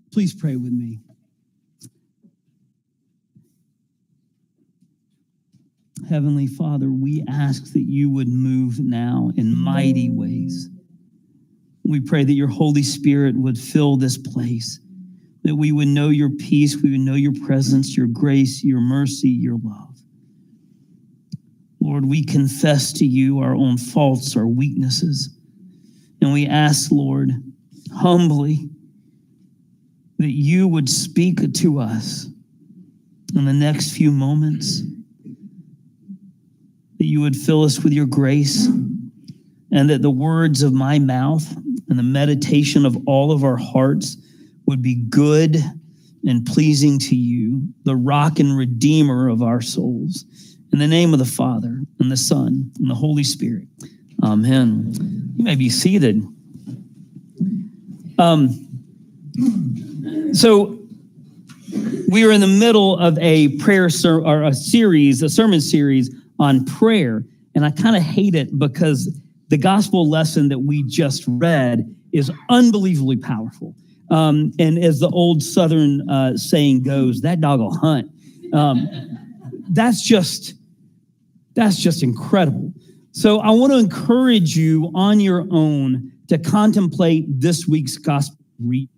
Please pray with me. Heavenly Father, we ask that you would move now in mighty ways. We pray that your Holy Spirit would fill this place, that we would know your peace, we would know your presence, your grace, your mercy, your love. Lord, we confess to you our own faults, our weaknesses, and we ask, Lord, humbly, that you would speak to us in the next few moments, that you would fill us with your grace, and that the words of my mouth and the meditation of all of our hearts would be good and pleasing to you, the rock and redeemer of our souls. In the name of the Father, and the Son, and the Holy Spirit. Amen. You may be seated. So we are in the middle of a sermon series on prayer, and I kind of hate it because the gospel lesson that we just read is unbelievably powerful. And as the old Southern saying goes, that dog will hunt. That's just incredible. So I want to encourage you on your own to contemplate this week's gospel reading.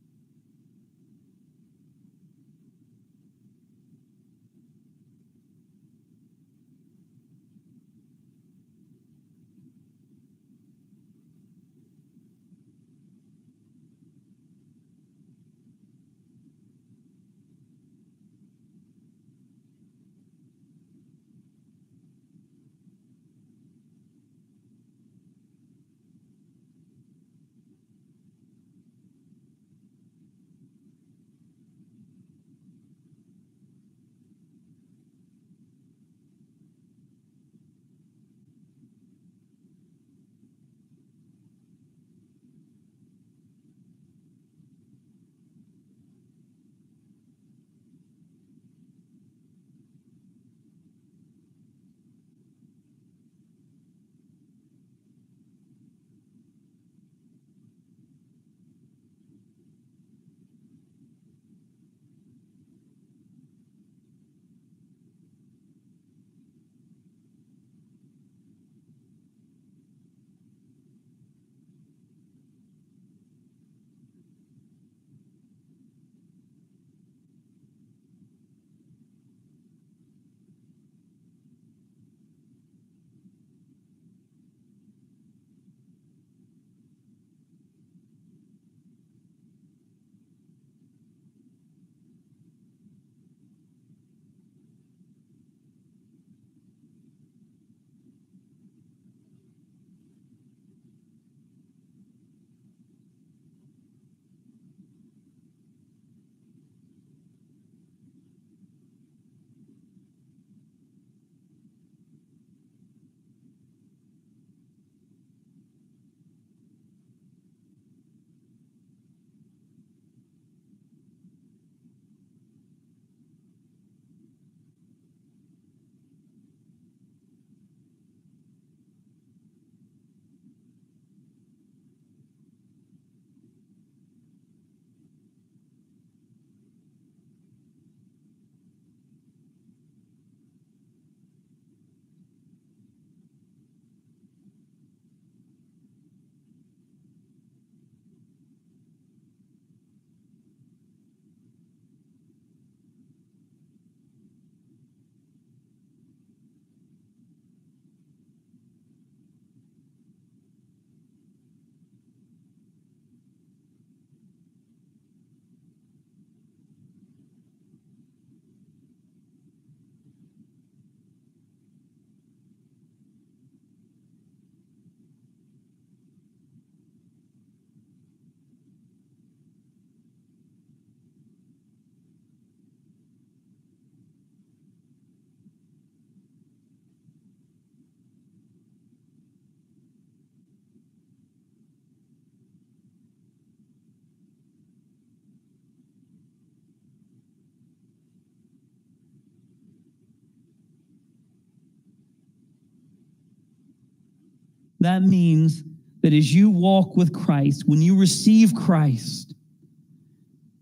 That means that as you walk with Christ, when you receive Christ,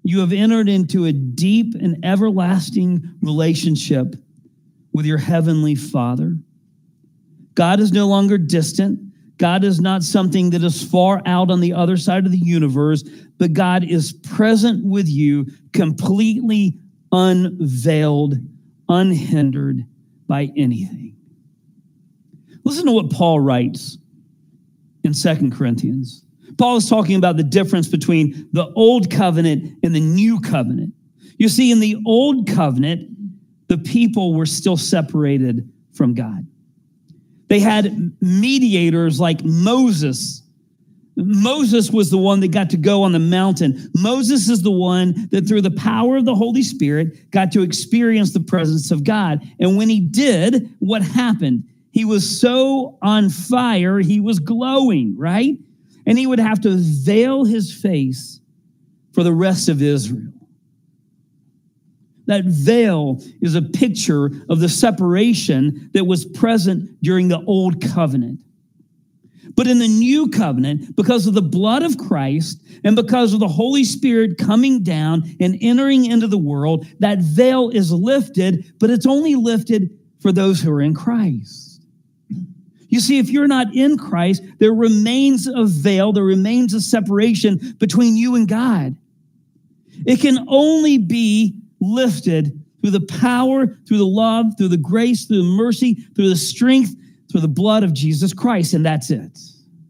You have entered into a deep and everlasting relationship with your heavenly Father. God is no longer distant. God is not something that is far out on the other side of the universe, but God is present with you, completely unveiled, unhindered by anything. Listen to what Paul writes in 2 Corinthians. Paul is talking about the difference between the old covenant and the new covenant. You see, in the old covenant, the people were still separated from God. They had mediators like Moses. Moses was the one that got to go on the mountain. Moses is the one that through the power of the Holy Spirit got to experience the presence of God. And when he did, what happened? He was so on fire, he was glowing, right? And he would have to veil his face for the rest of Israel. That veil is a picture of the separation that was present during the old covenant. But in the new covenant, because of the blood of Christ and because of the Holy Spirit coming down and entering into the world, that veil is lifted, but it's only lifted for those who are in Christ. You see, if you're not in Christ, there remains a veil, there remains a separation between you and God. It can only be lifted through the power, through the love, through the grace, through the mercy, through the strength, through the blood of Jesus Christ, and that's it.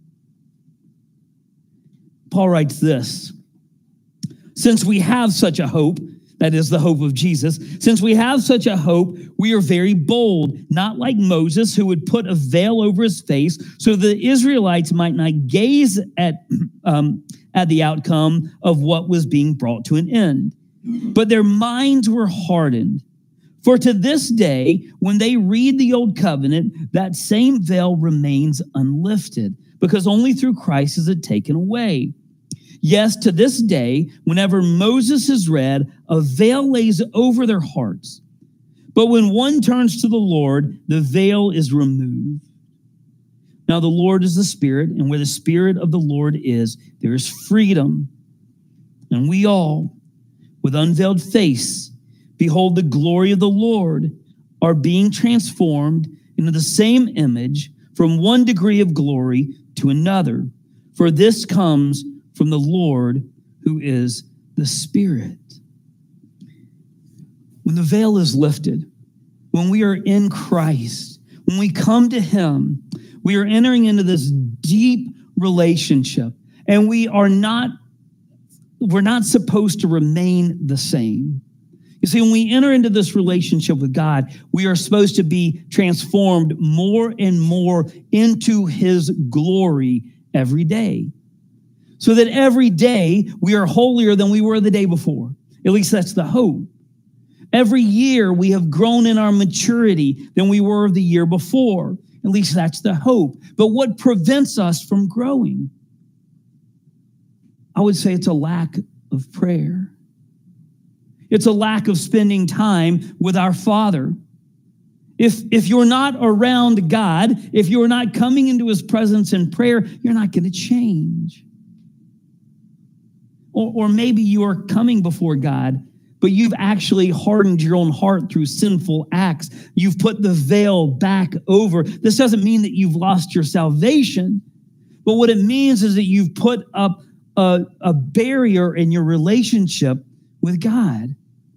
Paul writes this: since we have such a hope, that is the hope of Jesus, since we have such a hope, we are very bold, not like Moses, who would put a veil over his face so the Israelites might not gaze at the outcome of what was being brought to an end. But their minds were hardened. For to this day, when they read the old covenant, that same veil remains unlifted, because only through Christ is it taken away. Yes, to this day, whenever Moses is read, a veil lays over their hearts. But when one turns to the Lord, the veil is removed. Now the Lord is the Spirit, and where the Spirit of the Lord is, there is freedom. And we all, with unveiled face, behold the glory of the Lord, are being transformed into the same image from one degree of glory to another. For this comes from the Lord, who is the Spirit. When the veil is lifted, when we are in Christ, when we come to him, we are entering into this deep relationship, and we're not supposed to remain the same. You see, when we enter into this relationship with God, we are supposed to be transformed more and more into his glory every day. So that every day we are holier than we were the day before. At least that's the hope. Every year we have grown in our maturity than we were the year before. At least that's the hope. But what prevents us from growing? I would say it's a lack of prayer. It's a lack of spending time with our Father. If you're not around God, if you're not coming into his presence in prayer, you're not going to change. Or maybe you are coming before God, but you've actually hardened your own heart through sinful acts. You've put the veil back over. This doesn't mean that you've lost your salvation, but what it means is that you've put up a barrier in your relationship with God.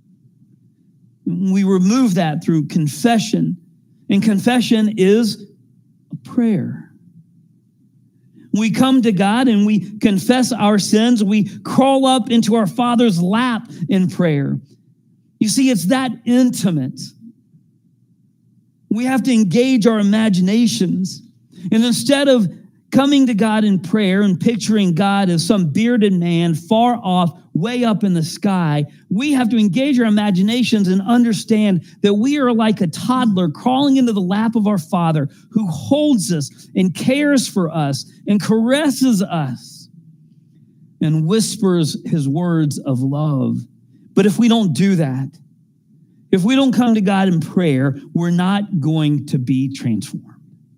We remove that through confession, and confession is a prayer. We come to God and we confess our sins. We crawl up into our Father's lap in prayer. You see, it's that intimate. We have to engage our imaginations. And instead of coming to God in prayer and picturing God as some bearded man far off, way up in the sky, we have to engage our imaginations and understand that we are like a toddler crawling into the lap of our Father, who holds us and cares for us and caresses us and whispers his words of love. But if we don't do that, if we don't come to God in prayer, we're not going to be transformed.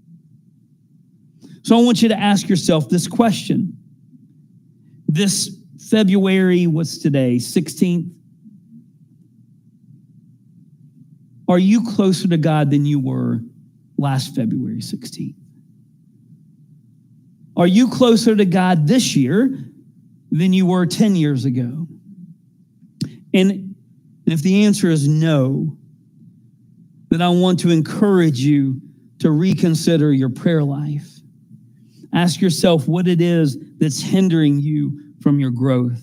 So I want you to ask yourself this question. This February, what's today, 16th? Are you closer to God than you were last February 16th? Are you closer to God this year than you were 10 years ago? And if the answer is no, then I want to encourage you to reconsider your prayer life. Ask yourself what it is that's hindering you from your growth.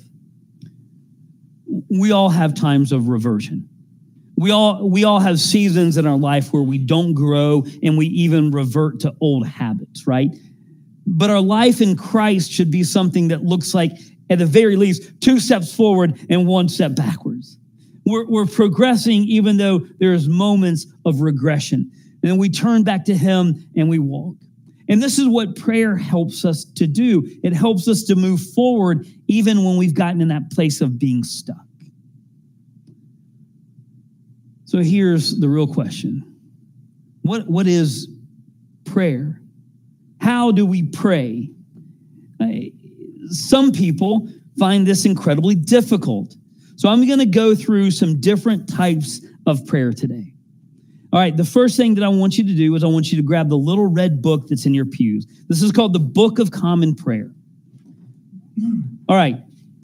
We all have times of reversion. We all have seasons in our life where we don't grow and we even revert to old habits, right? But our life in Christ should be something that looks like, at the very least, 2 steps forward and 1 step backwards. We're progressing even though there's moments of regression. And then we turn back to him and we walk. And this is what prayer helps us to do. It helps us to move forward even when we've gotten in that place of being stuck. So here's the real question. What is prayer? How do we pray? Some people find this incredibly difficult. So I'm going to go through some different types of prayer today. All right, the first thing that I want you to do is I want you to grab the little red book that's in your pews. This is called the Book of Common Prayer. All right,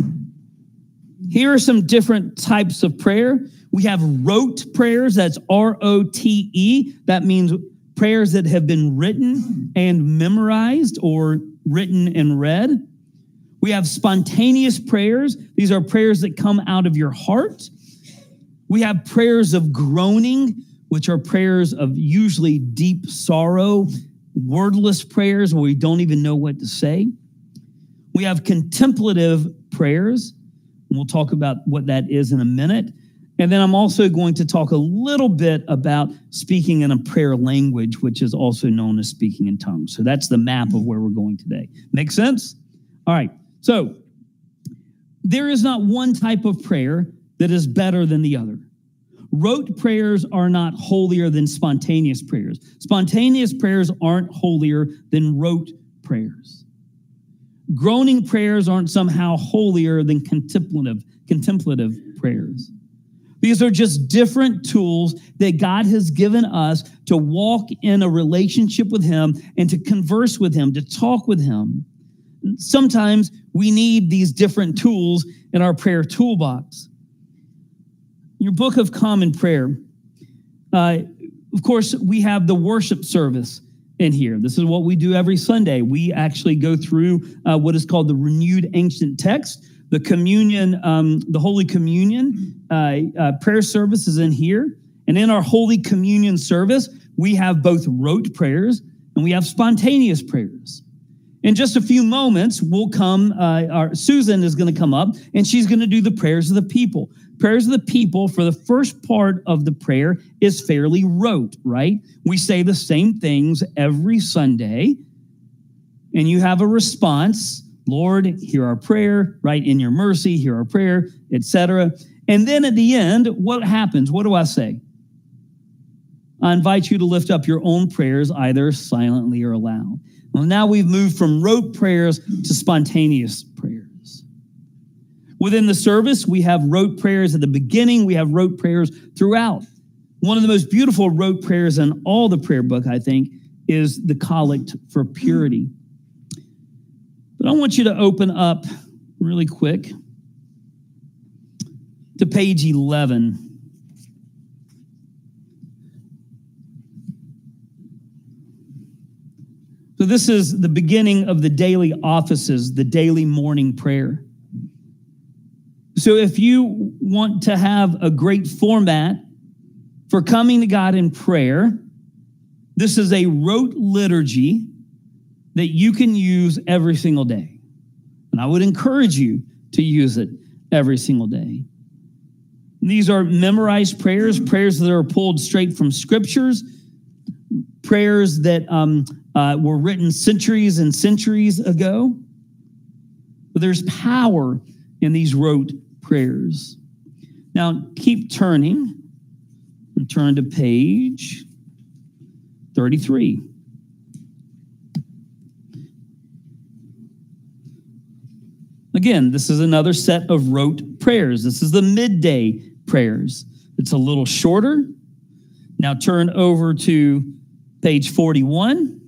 here are some different types of prayer. We have rote prayers, that's R-O-T-E. That means prayers that have been written and memorized or written and read. We have spontaneous prayers. These are prayers that come out of your heart. We have prayers of groaning, which are prayers of usually deep sorrow, wordless prayers where we don't even know what to say. We have contemplative prayers, and we'll talk about what that is in a minute. And then I'm also going to talk a little bit about speaking in a prayer language, which is also known as speaking in tongues. So that's the map of where we're going today. Make sense? All right. So there is not one type of prayer that is better than the other. Rote prayers are not holier than spontaneous prayers. Spontaneous prayers aren't holier than rote prayers. Groaning prayers aren't somehow holier than contemplative prayers. These are just different tools that God has given us to walk in a relationship with him and to converse with him, to talk with him. Sometimes we need these different tools in our prayer toolbox. Your Book of Common Prayer, of course, we have the worship service in here. This is what we do every Sunday. We actually go through what is called the renewed ancient text. The communion, the Holy Communion prayer service is in here. And in our Holy Communion service, we have both rote prayers and we have spontaneous prayers. In just a few moments, Susan is going to come up and she's going to do the prayers of the people. Prayers of the people for the first part of the prayer is fairly rote, right? We say the same things every Sunday and you have a response. Lord, hear our prayer, right? In your mercy, hear our prayer, etc. And then at the end, what happens? What do I say? I invite you to lift up your own prayers, either silently or aloud. Well, now we've moved from rote prayers to spontaneous prayers. Within the service, we have rote prayers at the beginning. We have rote prayers throughout. One of the most beautiful rote prayers in all the prayer book, I think, is the Collect for Purity. But I want you to open up really quick to page 11. So this is the beginning of the daily offices, the daily morning prayer. So if you want to have a great format for coming to God in prayer, this is a rote liturgy that you can use every single day. And I would encourage you to use it every single day. These are memorized prayers, prayers that are pulled straight from scriptures, prayers that were written centuries and centuries ago. But there's power in these rote prayers. Now, keep turning and turn to page 33. Again, this is another set of rote prayers. This is the midday prayers. It's a little shorter. Now turn over to page 41.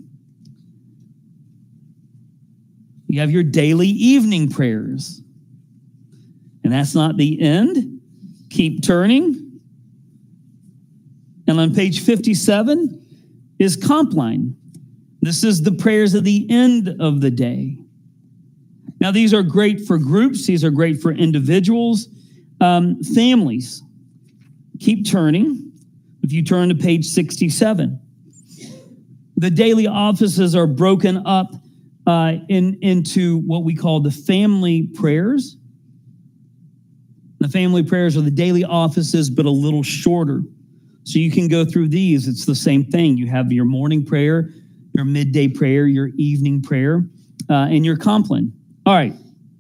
You have your daily evening prayers. And that's not the end. Keep turning. And on page 57 is Compline. This is the prayers at the end of the day. Now, these are great for groups. These are great for individuals, families. Keep turning. If you turn to page 67, the daily offices are broken up into what we call the family prayers. The family prayers are the daily offices, but a little shorter. So you can go through these. It's the same thing. You have your morning prayer, your midday prayer, your evening prayer, and your compline. All right.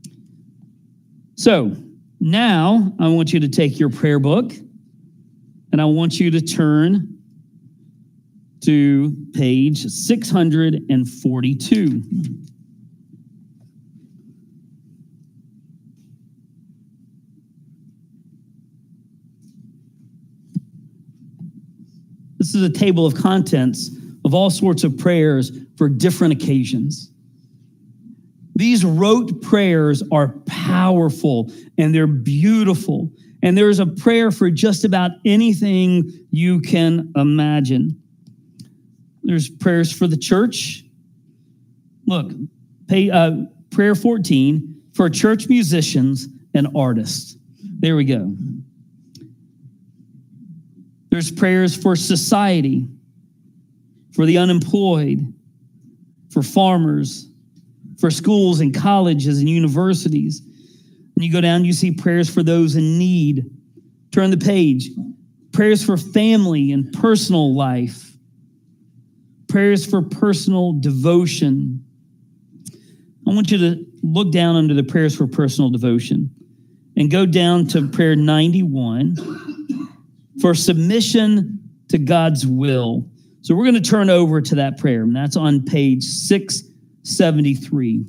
So now I want you to take your prayer book and I want you to turn to page 642. This is a table of contents of all sorts of prayers for different occasions. These rote prayers are powerful and they're beautiful. And there's a prayer for just about anything you can imagine. There's prayers for the church. Look, prayer 14 for church musicians and artists. There we go. There's prayers for society, for the unemployed, for farmers, for schools and colleges and universities. And you go down, you see prayers for those in need. Turn the page. Prayers for family and personal life. Prayers for personal devotion. I want you to look down under the prayers for personal devotion and go down to prayer 91 for submission to God's will. So we're going to turn over to that prayer, and that's on page 673.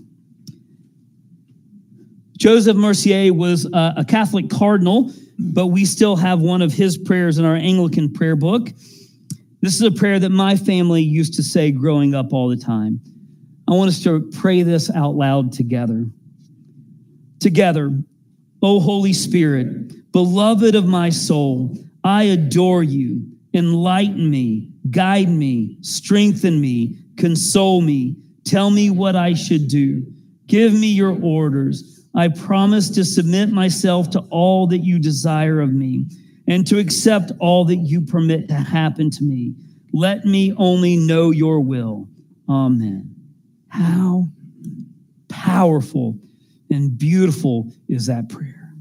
Joseph Mercier was a Catholic cardinal, but we still have one of his prayers in our Anglican prayer book. This is a prayer that my family used to say growing up all the time. I want us to pray this out loud together. Together, O Holy Spirit, beloved of my soul, I adore you. Enlighten me, guide me, strengthen me, console me. Tell me what I should do. Give me your orders. I promise to submit myself to all that you desire of me and to accept all that you permit to happen to me. Let me only know your will. Amen. How powerful and beautiful is that prayer?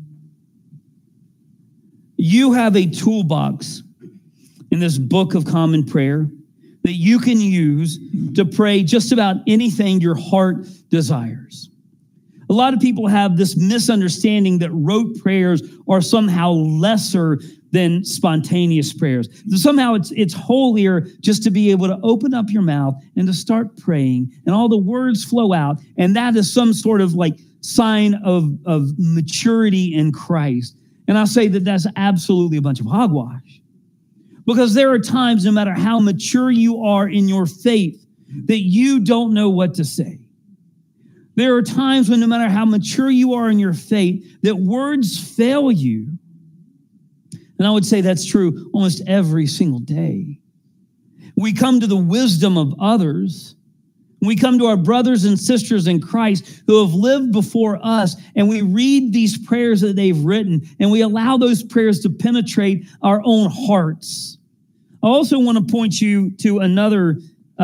You have a toolbox in this book of common prayer that you can use to pray just about anything your heart desires. A lot of people have this misunderstanding that rote prayers are somehow lesser than spontaneous prayers. Somehow it's holier just to be able to open up your mouth and to start praying and all the words flow out. And that is some sort of like sign of maturity in Christ. And I'll say that that's absolutely a bunch of hogwash. Because there are times, no matter how mature you are in your faith, that you don't know what to say. There are times when no matter how mature you are in your faith, that words fail you. And I would say that's true almost every single day. We come to the wisdom of others. We come to our brothers and sisters in Christ who have lived before us, and we read these prayers that they've written, and we allow those prayers to penetrate our own hearts. I also want to point you to another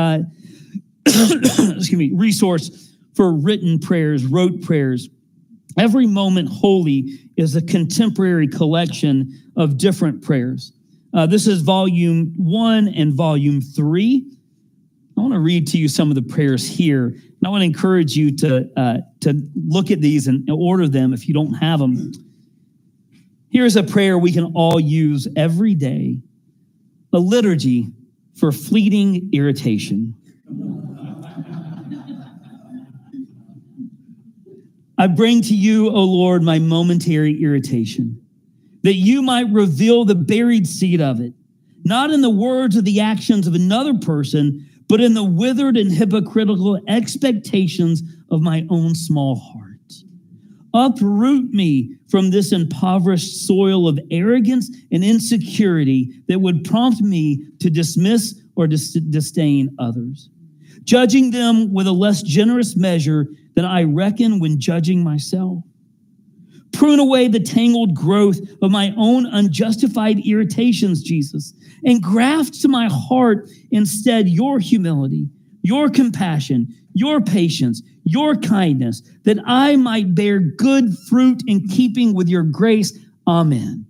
resource for written prayers, rote prayers. Every Moment Holy is a contemporary collection of different prayers. This is volume 1 and volume 3. I want to read to you some of the prayers here. And I want to encourage you to look at these and order them if you don't have them. Here's a prayer we can all use every day, a liturgy for fleeting irritation. I bring to you, O Lord, my momentary irritation, that you might reveal the buried seed of it, not in the words or the actions of another person, but in the withered and hypocritical expectations of my own small heart. Uproot me from this impoverished soil of arrogance and insecurity that would prompt me to dismiss or disdain others, judging them with a less generous measure than I reckon when judging myself. Prune away the tangled growth of my own unjustified irritations, Jesus, and graft to my heart instead your humility, your compassion, your patience, your kindness, that I might bear good fruit in keeping with your grace. Amen.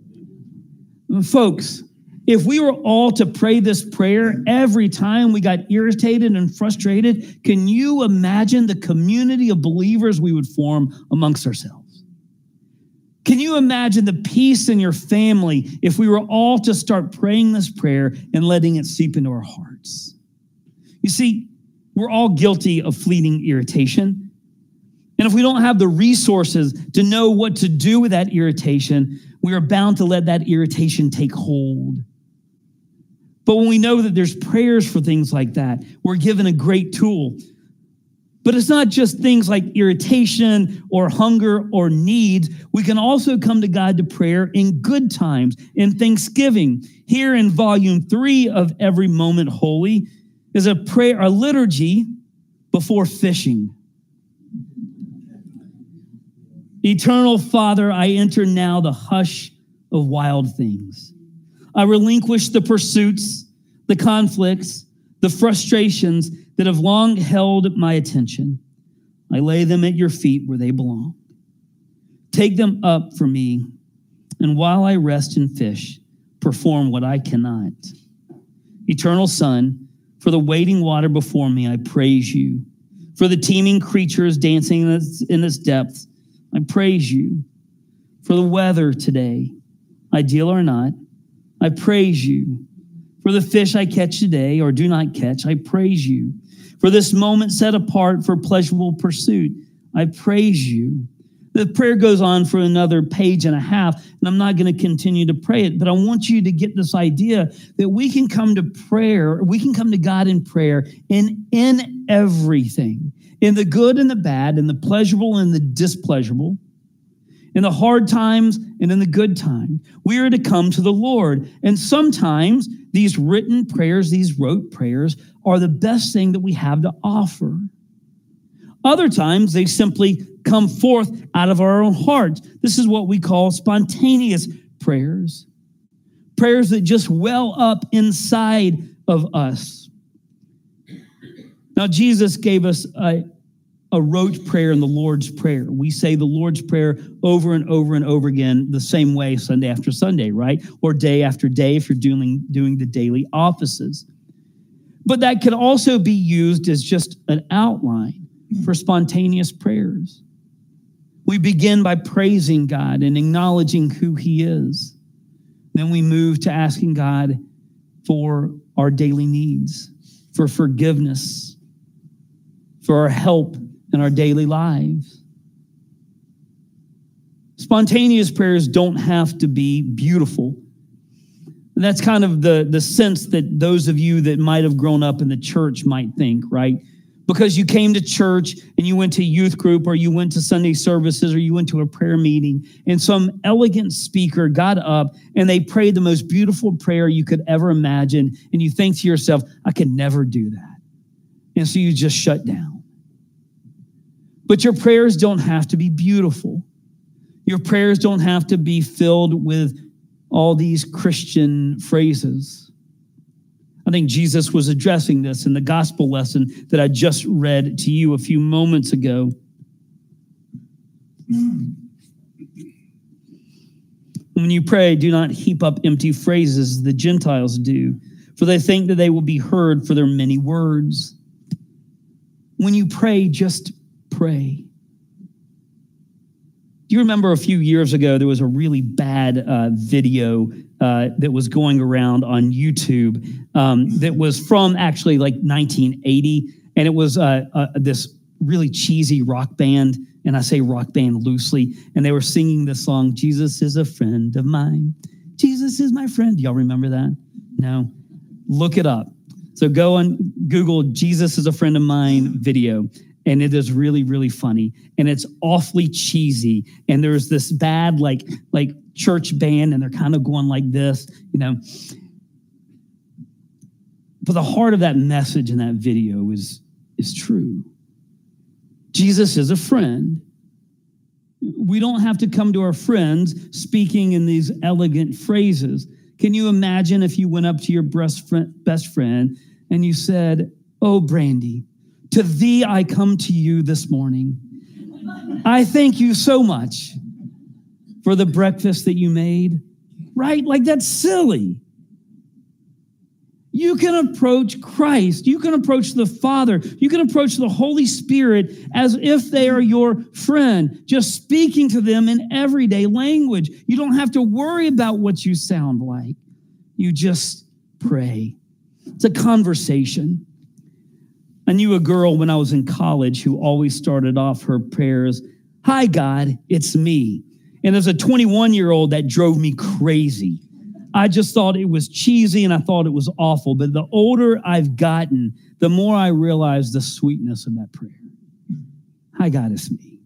Folks, if we were all to pray this prayer every time we got irritated and frustrated, can you imagine the community of believers we would form amongst ourselves? Can you imagine the peace in your family if we were all to start praying this prayer and letting it seep into our hearts? You see, we're all guilty of fleeting irritation. And if we don't have the resources to know what to do with that irritation, we are bound to let that irritation take hold. But when we know that there's prayers for things like that, we're given a great tool. But it's not just things like irritation or hunger or needs. We can also come to God to prayer in good times, in thanksgiving. Here in volume 3 of Every Moment Holy is a prayer, a liturgy before fishing. Eternal Father, I enter now the hush of wild things. I relinquish the pursuits, the conflicts, the frustrations that have long held my attention. I lay them at your feet where they belong. Take them up for me, and while I rest and fish, perform what I cannot. Eternal Son, for the waiting water before me, I praise you. For the teeming creatures dancing in its depths, I praise you. For the weather today, ideal or not, I praise you. For the fish I catch today or do not catch, I praise you. For this moment set apart for pleasurable pursuit, I praise you. The prayer goes on for another page and a half, and I'm not going to continue to pray it, but I want you to get this idea that we can come to prayer, we can come to God in prayer in everything, in the good and the bad, in the pleasurable and the displeasurable, in the hard times and in the good time. We are to come to the Lord. And sometimes these written prayers, these rote prayers, are the best thing that we have to offer. Other times, they simply come forth out of our own hearts. This is what we call spontaneous prayers. Prayers that just well up inside of us. Now, Jesus gave us a rote prayer in the Lord's Prayer. We say the Lord's Prayer over and over and over again the same way Sunday after Sunday, right? Or day after day if you're doing the daily offices. But that could also be used as just an outline for spontaneous prayers. We begin by praising God and acknowledging who he is. Then we move to asking God for our daily needs, for forgiveness, for our help in our daily lives. Spontaneous prayers don't have to be beautiful. And that's kind of the sense that those of you that might have grown up in the church might think, right? Because you came to church and you went to youth group or you went to Sunday services or you went to a prayer meeting and some elegant speaker got up and they prayed the most beautiful prayer you could ever imagine. And you think to yourself, I could never do that. And so you just shut down. But your prayers don't have to be beautiful. Your prayers don't have to be filled with all these Christian phrases. I think Jesus was addressing this in the gospel lesson that I just read to you a few moments ago. When you pray, do not heap up empty phrases as the Gentiles do, for they think that they will be heard for their many words. When you pray, just pray. Do you remember a few years ago, there was a really bad video that was going around on YouTube that was from actually like 1980. And it was this really cheesy rock band And I say rock band loosely. And they were singing the song, Jesus is a friend of mine. Jesus is my friend. Do y'all remember that? No. Look it up. So go on Google Jesus is a friend of mine video. And it is really, really funny. And it's awfully cheesy. And there's this bad like church band, and they're kind of going like this, you know. But the heart of that message in that video is true. Jesus is a friend. We don't have to come to our friends speaking in these elegant phrases. Can you imagine if you went up to your best friend and you said, "Oh, Brandy, to thee I come to you this morning. I thank you so much for the breakfast that you made." Right? Like, that's silly. You can approach Christ. You can approach the Father. You can approach the Holy Spirit as if they are your friend, just speaking to them in everyday language. You don't have to worry about what you sound like. You just pray. It's a conversation. I knew a girl when I was in college who always started off her prayers, "Hi, God, it's me." And as a 21-year-old, that drove me crazy. I just thought it was cheesy and I thought it was awful. But the older I've gotten, the more I realize the sweetness of that prayer. "Hi, God, it's me."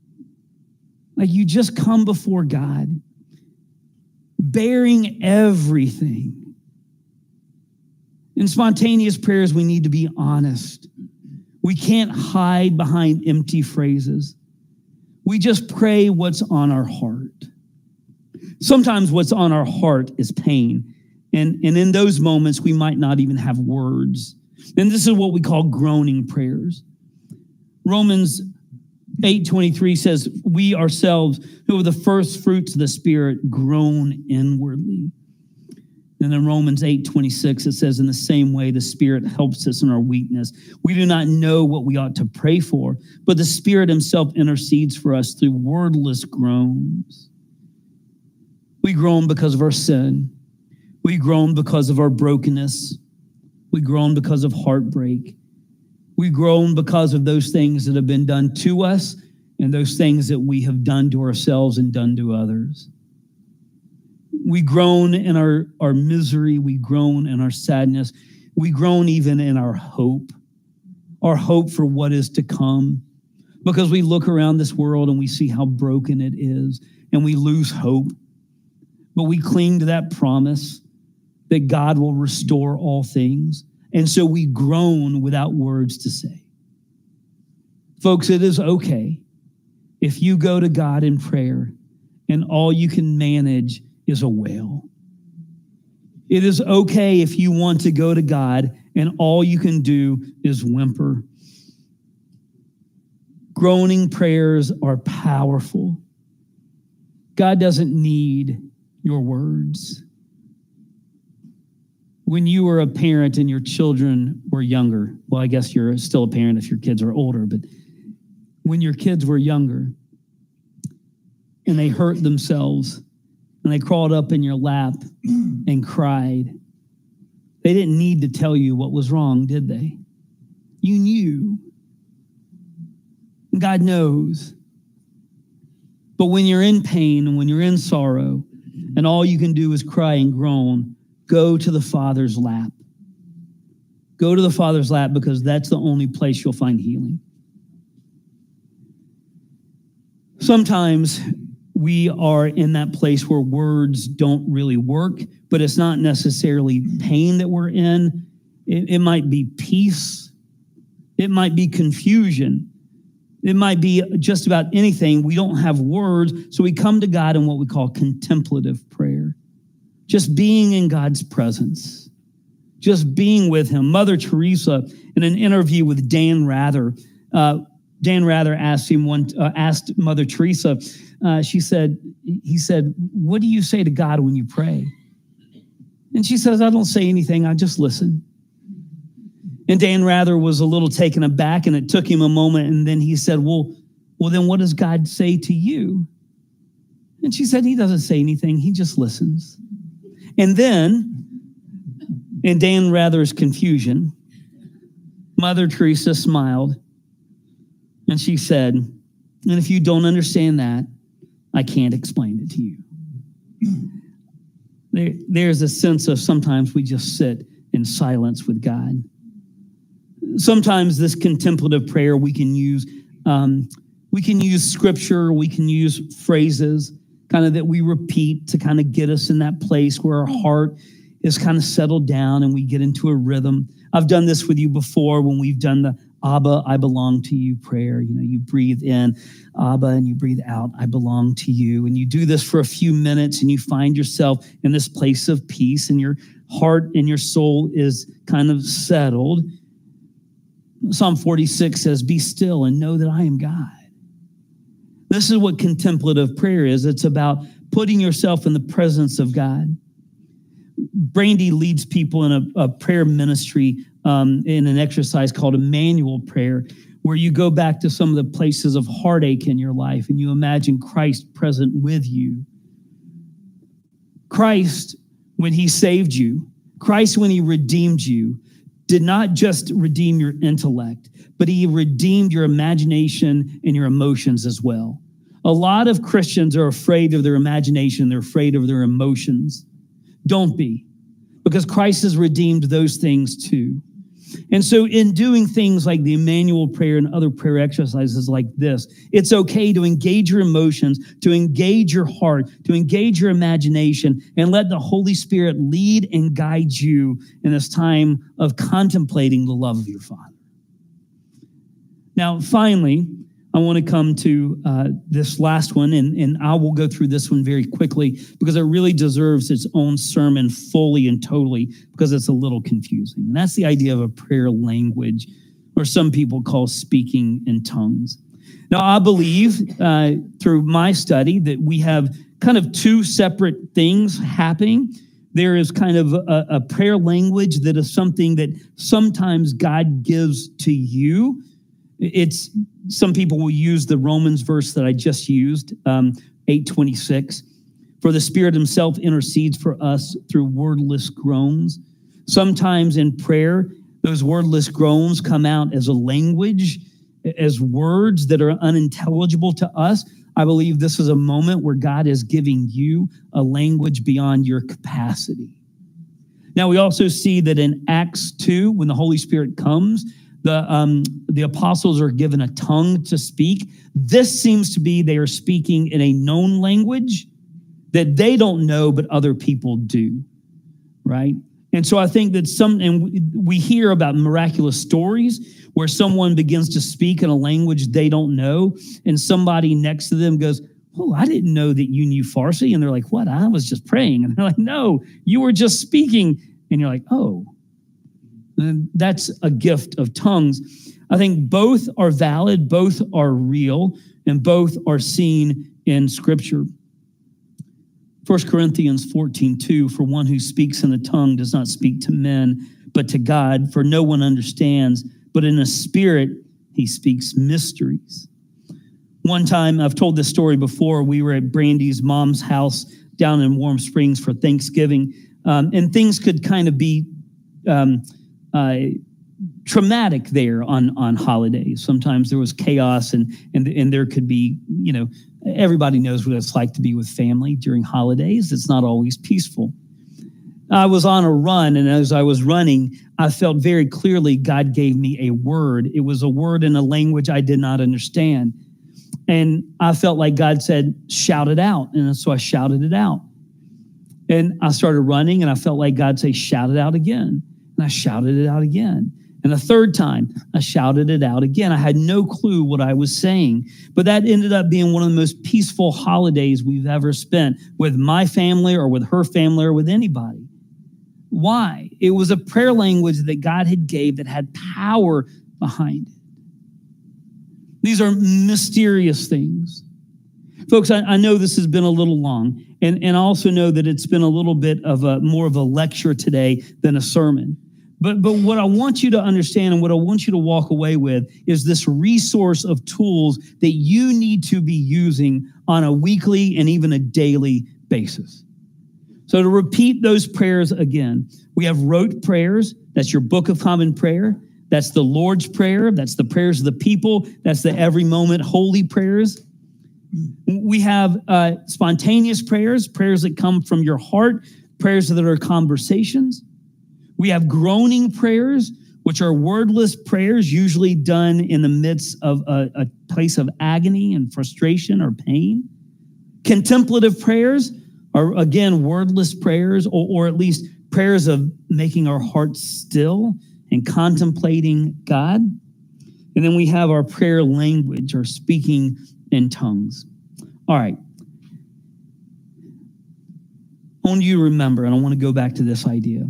Like, you just come before God, bearing everything. In spontaneous prayers, we need to be honest. We can't hide behind empty phrases. We just pray what's on our heart. Sometimes what's on our heart is pain. And in those moments, we might not even have words. And this is what we call groaning prayers. Romans 8:23 says, "We ourselves, who are the first fruits of the Spirit, groan inwardly." And in Romans 8:26, it says, "In the same way, the Spirit helps us in our weakness. We do not know what we ought to pray for, but the Spirit himself intercedes for us through wordless groans." We groan because of our sin. We groan because of our brokenness. We groan because of heartbreak. We groan because of those things that have been done to us and those things that we have done to ourselves and done to others. We groan in our misery. We groan in our sadness. We groan even in our hope for what is to come, because we look around this world and we see how broken it is and we lose hope. But we cling to that promise that God will restore all things. And so we groan without words to say. Folks, it is okay if you go to God in prayer and all you can manage is a wail. It is okay if you want to go to God and all you can do is whimper. Groaning prayers are powerful. God doesn't need your words. When you were a parent and your children were younger, well, I guess you're still a parent if your kids are older, but when your kids were younger and they hurt themselves and they crawled up in your lap and cried, they didn't need to tell you what was wrong, did they? You knew. God knows. But when you're in pain and when you're in sorrow and all you can do is cry and groan, go to the Father's lap. Go to the Father's lap, because that's the only place you'll find healing. Sometimes we are in that place where words don't really work, but it's not necessarily pain that we're in. It might be peace. It might be confusion. It might be just about anything. We don't have words, so we come to God in what we call contemplative prayer. Just being in God's presence, just being with him. Mother Teresa, in an interview with Dan Rather asked Mother Teresa, he said, "What do you say to God when you pray?" And she says, "I don't say anything, I just listen." And Dan Rather was a little taken aback, and it took him a moment, and then he said, well, then what does God say to you? And she said, "He doesn't say anything, he just listens." And then, in Dan Rather's confusion, Mother Teresa smiled, and she said, And if you don't understand that, I can't explain it to you. There's a sense of sometimes we just sit in silence with God. Sometimes this contemplative prayer we can use scripture, we can use phrases kind of that we repeat to kind of get us in that place where our heart is kind of settled down and we get into a rhythm. I've done this with you before when we've done the Abba, I belong to you prayer. You know, you breathe in Abba and you breathe out, I belong to you. And you do this for a few minutes and you find yourself in this place of peace and your heart and your soul is kind of settled. Psalm 46 says, be still and know that I am God. This is what contemplative prayer is. It's about putting yourself in the presence of God. Brandy leads people in a prayer ministry in an exercise called Emmanuel prayer, where you go back to some of the places of heartache in your life and you imagine Christ present with you. Christ, when he saved you, Christ, when he redeemed you, did not just redeem your intellect, but he redeemed your imagination and your emotions as well. A lot of Christians are afraid of their imagination. They're afraid of their emotions. Don't be, because Christ has redeemed those things too. And so in doing things like the Emmanuel prayer and other prayer exercises like this, it's okay to engage your emotions, to engage your heart, to engage your imagination, and let the Holy Spirit lead and guide you in this time of contemplating the love of your Father. Now, finally, I want to come to this last one, and I will go through this one very quickly because it really deserves its own sermon fully and totally because it's a little confusing. And that's the idea of a prayer language, or some people call speaking in tongues. Now, I believe through my study that we have kind of two separate things happening. There is kind of a prayer language that is something that sometimes God gives to you. It's some people will use the Romans verse that I just used, 8:26. For the Spirit himself intercedes for us through wordless groans. Sometimes in prayer, those wordless groans come out as a language, as words that are unintelligible to us. I believe this is a moment where God is giving you a language beyond your capacity. Now, we also see that in Acts 2, when the Holy Spirit comes, the apostles are given a tongue to speak. This seems to be they are speaking in a known language that they don't know, but other people do, right? And so I think that we hear about miraculous stories where someone begins to speak in a language they don't know, and somebody next to them goes, oh, I didn't know that you knew Farsi. And they're like, what? I was just praying. And they're like, no, you were just speaking. And you're like, oh. And that's a gift of tongues. I think both are valid, both are real, and both are seen in Scripture. 1 Corinthians 14:2, for one who speaks in a tongue does not speak to men, but to God, for no one understands, but in a spirit he speaks mysteries. One time, I've told this story before, we were at Brandy's mom's house down in Warm Springs for Thanksgiving, and things could kind of be traumatic there on holidays. Sometimes there was chaos and there could be, everybody knows what it's like to be with family during holidays. It's not always peaceful. I was on a run, and as I was running, I felt very clearly God gave me a word. It was a word in a language I did not understand. And I felt like God said, shout it out. And so I shouted it out. And I started running, and I felt like God say, shout it out again. And I shouted it out again. And the third time, I shouted it out again. I had no clue what I was saying. But that ended up being one of the most peaceful holidays we've ever spent with my family or with her family or with anybody. Why? It was a prayer language that God had gave that had power behind it. These are mysterious things. Folks, I know this has been a little long, and I also know that it's been a little bit of more of a lecture today than a sermon. But what I want you to understand and what I want you to walk away with is this resource of tools that you need to be using on a weekly and even a daily basis. So to repeat those prayers again, we have rote prayers. That's your Book of Common Prayer. That's the Lord's Prayer. That's the prayers of the people. That's the every moment holy prayers. We have spontaneous prayers, prayers that come from your heart, prayers that are conversations. We have groaning prayers, which are wordless prayers, usually done in the midst of a place of agony and frustration or pain. Contemplative prayers are, again, wordless prayers, or at least prayers of making our hearts still and contemplating God. And then we have our prayer language, or speaking in tongues. All right. I want you to remember, and I want to go back to this idea.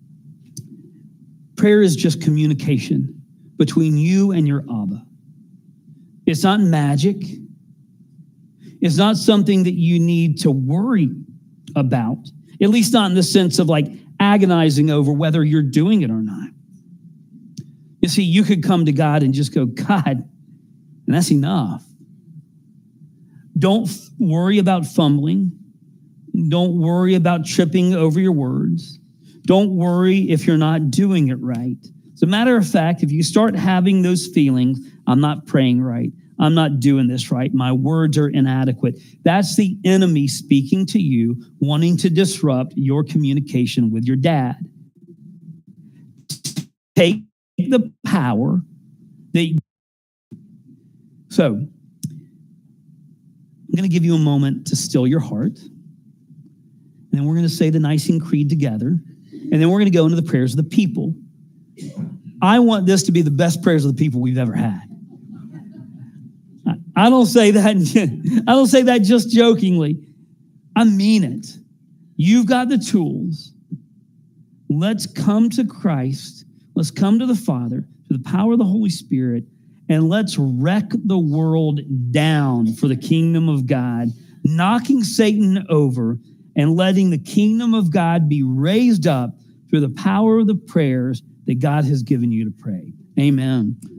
Prayer is just communication between you and your Abba. It's not magic. It's not something that you need to worry about, at least not in the sense of like agonizing over whether you're doing it or not. You see, you could come to God and just go, God, and that's enough. Don't worry about fumbling. Don't worry about tripping over your words. Don't worry if you're not doing it right. As a matter of fact, if you start having those feelings, I'm not praying right, I'm not doing this right, my words are inadequate, that's the enemy speaking to you, wanting to disrupt your communication with your dad. Take the power that. So, I'm going to give you a moment to still your heart. And then we're going to say the Nicene Creed together. And then we're going to go into the prayers of the people. I want this to be the best prayers of the people we've ever had. I don't say that. I don't say that just jokingly. I mean it. You've got the tools. Let's come to Christ. Let's come to the Father, to the power of the Holy Spirit, and let's wreck the world down for the kingdom of God, knocking Satan over and letting the kingdom of God be raised up through the power of the prayers that God has given you to pray. Amen.